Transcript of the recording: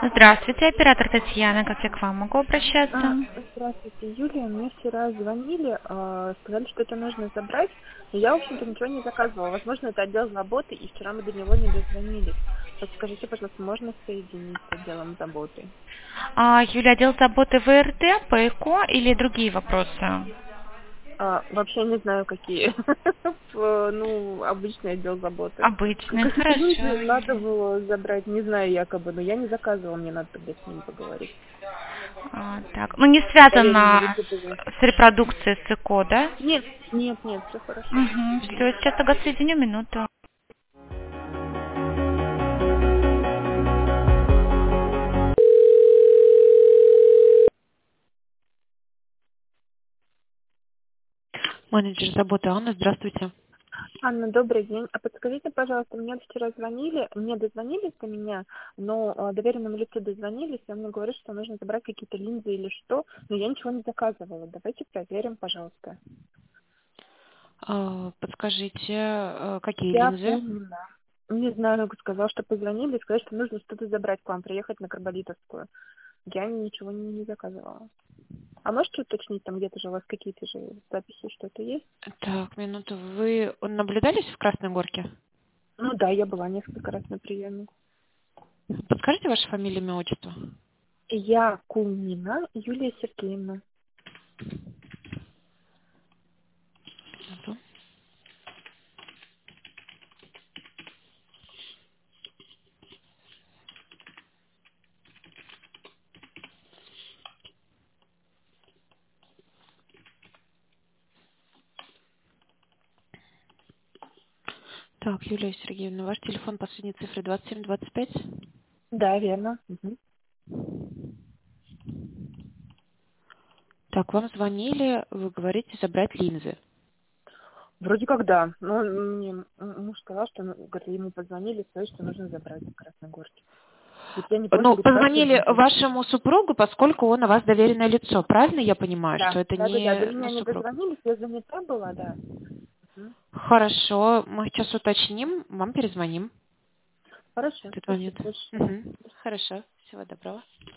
Здравствуйте, оператор Татьяна. Как я к вам могу обращаться? Здравствуйте, Юлия. Мне вчера звонили, сказали, что это нужно забрать, но я, в общем-то, ничего не заказывала. Возможно, это отдел заботы, и вчера мы до него не дозвонились. Подскажите, пожалуйста, можно соединить с отделом заботы? Юля, отдел заботы ВРТ, ПЭКО или другие вопросы? Вообще не знаю, какие. Ну, обычный отдел заботы. Обычные, Какие-то люди хорошо. надо было забрать, не знаю, якобы, но я не заказывала, мне надо тогда с ними поговорить. Так, ну не Доверенными связано лицами позвонить. с репродукцией с ЭКО, да? Нет, все хорошо. Угу, все, сейчас тогда соединю минуту. Менеджер заботы Анна, здравствуйте. Анна, добрый день. А подскажите, пожалуйста, мне вчера звонили, мне дозвонились до меня, но доверенному лицу дозвонились, и он мне говорит, что нужно забрать какие-то линзы или что, но я ничего не заказывала. Давайте проверим, пожалуйста. Подскажите, какие Я линзы? помню. Не знаю, сказал, что позвонили и сказали, что нужно что-то забрать к вам, приехать на Карболитовскую. Я ничего не заказывала. А можете уточнить, там где-то же у вас какие-то же записи, что-то есть? Так, минуту. Вы наблюдались в Красной Горке? Ну да, я была несколько раз на приеме. Подскажите ваше фамилию, имя, отчество? Я Кулнина Юлия Сергеевна. Минуту. Так, Юлия Сергеевна, ваш телефон последней цифры 2725. Да, верно. Мгм. Так, вам звонили, вы говорите забрать линзы. Вроде как да. Но мне муж сказал, что говорит, ему позвонили, сказали, что нужно забрать в Красногорске. Вот я не помню, Ну, говорит, как позвонили забрать. вашему супругу, поскольку он у вас доверенное лицо. Правильно я понимаю, Да, что это да. До не меня не супруг? дозвонились, я занята была, да. Мгм. Хорошо, мы сейчас уточним, вам перезвоним в Хорошо, этот момент. спасибо большое. Мгм. Хорошо, всего доброго.